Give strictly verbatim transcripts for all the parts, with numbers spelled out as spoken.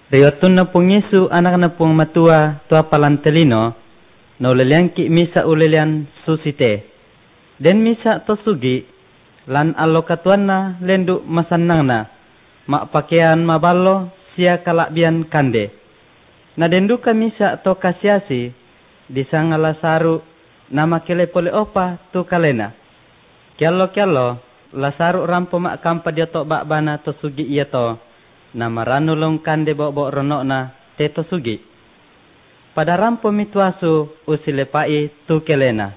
Riotun na pong Yesu anak na pong matua tua palantelino, na ulilian ki misa ulilian susite. Den misa to sugi, lan allo katuan na lendu masanang na, makpakean maballo siya kalakbian kande. Na dendu ka misa to kasyasi, disang Lasaru na makile pole opa tu kalena. Kialo-kialo, Lasaru rampo makampa dia to bakbana to sugi iya to, na maranulong kande bok-bok ronok na te to sugi. Pada rampo mituasu usilepai tu kelena.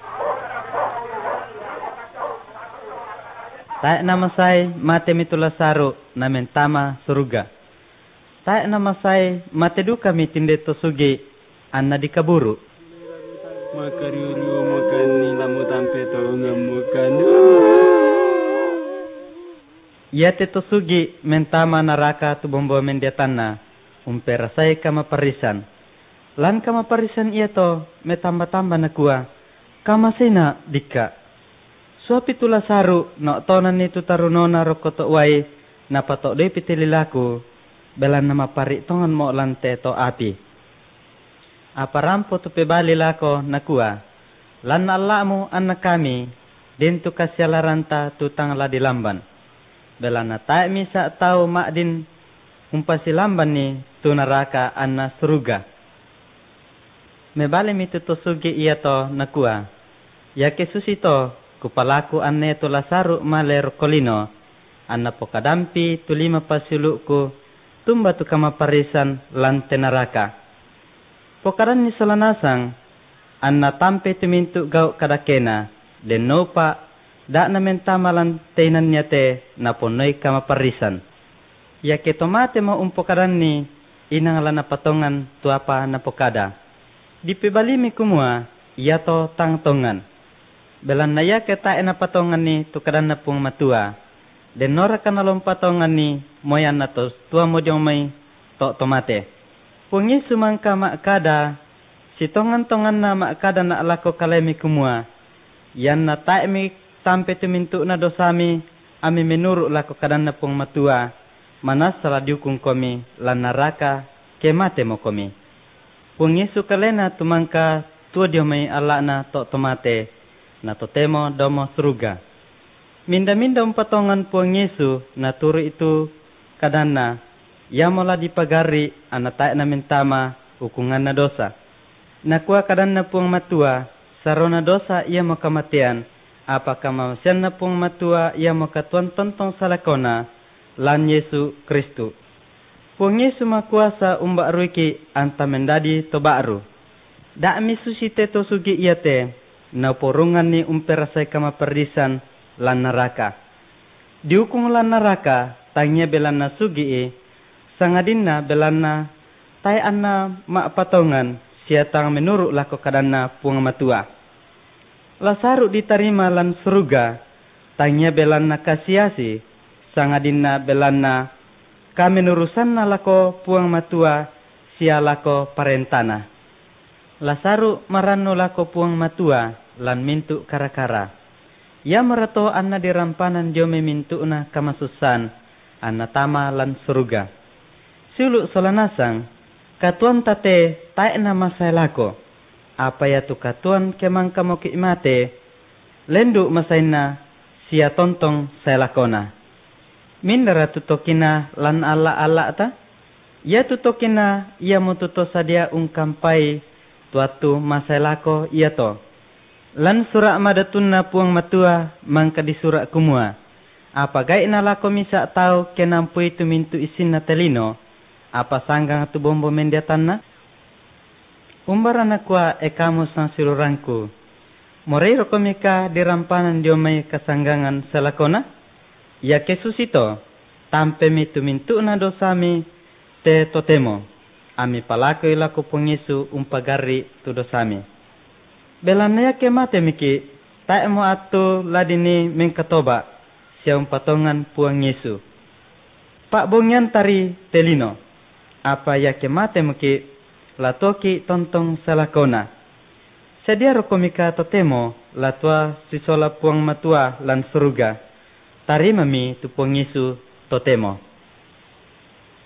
Taek na masai mate mitu Lasaru na mentama suruga. Taek na masai mate duka mitinde to sugi anna dikaburu. Makariuru makani lamu tampe to ngamukan. Ia te to sugi mentama naraka tu bombo mendiatanna umperasai kama parisan. Lan kama parisan ia to metamba-tamba na kuah kama sena dika. Suapi tu Lasaru no tonan ni tu tarunona rokoto wai na patok dei pitililaku belan nama pari tongan mo lante to api. Apa rampo tu pebali lako na kuah. Lan alamu anak kami din tu kasyalaranta tu tangla di lamban. Belana tae misa tau makdin umpasi lamban ni tu naraka anna suruga. Mebale mitu to sugi iya to nakua. Ya kesusito kupalaku anne to Lasaru maler kolino. Anna pokadampi tu lima pasilukku tumba tu kama parisan lante naraka. Pokaran ni solanasang anna tampe tumintu gau kadakena den nopa da na mentamalan teinan niya te na ponoy kama parisan. Ya ke tomate mo umpokaran ni inangala na patongan tuapa na pokada. Di pebalimi kumua iya to tangtongan. Belan na ya ke tae na patongan ni tukadan na pung matua. Den nora kanalong patongan ni moyan na tos tua modyong may to tomate. Pungi sumangka makada si tongan-tongan na makada na alako kalemi kumua. Yan na tae mi tampe tumintu na dosami ami menurut lako kadan na pong matua manas salah diukung komi lan naraka kemate mo komi. Pung Yesu kalena tumangka tua dio may ala na to tomate na totemo domo suruga. Minda-minda umpatongan pung Yesu na turu itu kadan na yamola dipagari anatae na mentama hukungan na dosa. Nakua kadan na pung matua sarona dosa ia mo kamatian. Apakah manusia na pung matua ia makatuan tontong salakona lan Yesu Kristu. Pung Yesu makuasa umbak ruiki anta mendadi to baru. Da misusite to sugi ia te na porungan ni umperasai kama perdisan lan neraka. Diukung lan neraka tanya belana sugi e sangadinna belana tai anna mak patongan siatang menurut lako kadana pung matua. Lasaru diterima lan suruga, tanya belana kasiasi, sangadina belana kami nurusan na lako puang matua, sia lako parentana. Lasaru marano lako puang matua, lan mintu kara-kara. Ya merato anna dirampanan jome mintu na kamasusan, anna tama lan suruga. Siulu solanasang, katuan tate tae na masay lako. Apa ya tu katuan kemang kamu kiimate lendu masaina sia tontong selakona. Mindara tutokina lan ala ala ta? Ya tutokina ia mututo sadia ungkampai tuatu masailako ia to. Lan surak madatunna puang matua mangka di surak kumua. Apa gai nalako misa tau kenampui tu mintu isin na telino? Apa sanggang tu bombo mendiatanna? Umbaran akwa e kamu sang silurangku. Moreiro komika dirampanan diomay kasanggangan salakona. Ya kesusito, tampe mi tumintu na dosami te totemo. Ami palako ilako pung Yesu umpagari tu dosami. Belanaya kemate miki, tae mo atu ladini mengkatoba siya umpatongan puang Yesu. Pak bongyan tari telino. Apa ya kemate miki latoki tontong salakona. Sedia rokomika totemo latwa sisola puang matua lan suruga. Tarima mi tu puang Yesu totemo.